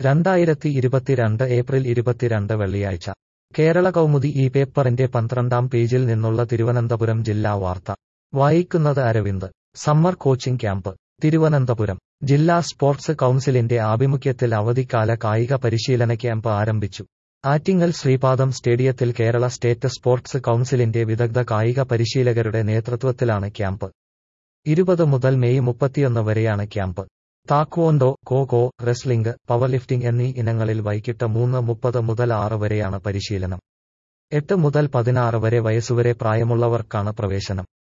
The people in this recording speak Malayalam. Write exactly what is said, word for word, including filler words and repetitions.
രണ്ടായിരത്തി ഇരുപത്തിരണ്ട് ഏപ്രിൽ ഇരുപത്തിരണ്ട് വെള്ളിയാഴ്ച കേരള കൗമുദി ഈ പേപ്പറിന്റെ പന്ത്രണ്ടാം പേജിൽ നിന്നുള്ള തിരുവനന്തപുരം ജില്ലാ വാർത്ത വായിക്കുന്നത് Aravind. Summer coaching camp Thiruvananthapuram. ജില്ലാ സ്പോർട്സ് കൗൺസിലിന്റെ ആഭിമുഖ്യത്തിൽ അവധിക്കാല കായിക പരിശീലന ക്യാമ്പ് ആരംഭിച്ചു. ആറ്റിങ്ങൽ ശ്രീപാദം സ്റ്റേഡിയത്തിൽ കേരള സ്റ്റേറ്റ് സ്പോർട്സ് കൗൺസിലിന്റെ വിദഗ്ധ കായിക പരിശീലകരുടെ നേതൃത്വത്തിലാണ് ക്യാമ്പ്. ഇരുപത് മുതൽ മെയ് മുപ്പത്തിയൊന്ന് വരെയാണ് camp. Taekwondo, kho kho, wrestling, powerlifting എന്നീ ഇനങ്ങളിൽ വൈകിട്ട് മൂന്ന് മുപ്പത് മുതൽ ആറ് വരെയാണ് പരിശീലനം. എട്ട് മുതൽ പതിനാറ് വരെ വയസ്സുവരെ പ്രായമുള്ളവർക്കാണ് പ്രവേശനം.